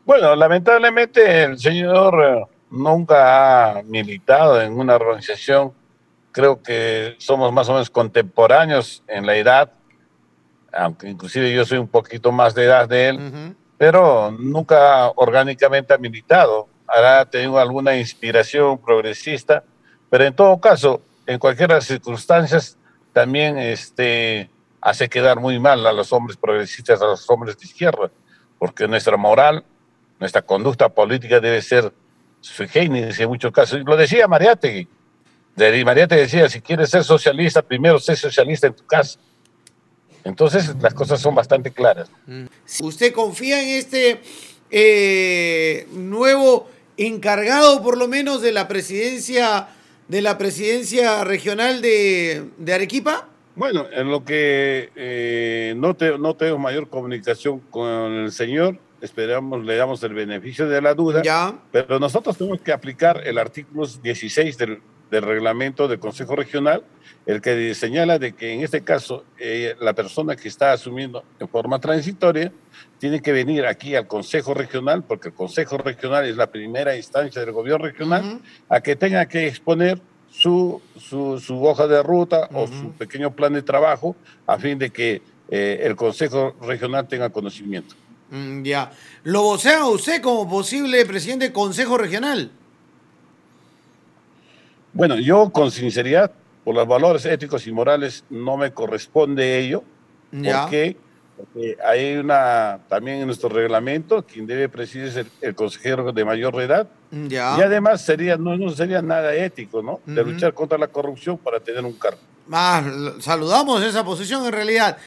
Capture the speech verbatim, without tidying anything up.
Bueno, lamentablemente el señor eh, nunca ha militado en una organización. Creo que somos más o menos contemporáneos en la edad, aunque inclusive yo soy un poquito más de edad de él, Ujú. pero nunca orgánicamente ha militado. Habrá tenido alguna inspiración progresista, pero en todo caso, en cualquiera de las circunstancias, también este, hace quedar muy mal a los hombres progresistas, a los hombres de izquierda, porque nuestra moral, nuestra conducta política debe ser sui generis en muchos casos. Y lo decía Mariátegui. De Mariátegui decía, si quieres ser socialista, primero sé socialista en tu casa. Entonces, las cosas son bastante claras. ¿Usted confía en este eh, nuevo encargado, por lo menos, de la presidencia de la presidencia regional de, de Arequipa? Bueno, en lo que eh, no, te, no tengo mayor comunicación con el señor, esperamos, le damos el beneficio de la duda, Ya. pero nosotros tenemos que aplicar el artículo dieciséis del, del reglamento del Consejo Regional, el que señala de que en este caso eh, la persona que está asumiendo en forma transitoria tiene que venir aquí al Consejo Regional, porque el Consejo Regional es la primera instancia del gobierno regional, Ujú, a que tenga que exponer su, su, su hoja de ruta o su ujú. pequeño plan de trabajo a fin de que eh, el Consejo Regional tenga conocimiento. Mm, ya. ¿Lo vocea usted como posible presidente del Consejo Regional? Bueno, yo con sinceridad, por los valores éticos y morales, no me corresponde ello. ¿Por Ya. qué? Porque hay una, también en nuestro reglamento, quien debe presidir es el, el consejero de mayor edad. Y Ya. además sería, no, no sería nada ético, ¿no? De Ujú. luchar contra la corrupción para tener un cargo. Ah, saludamos esa posición en realidad.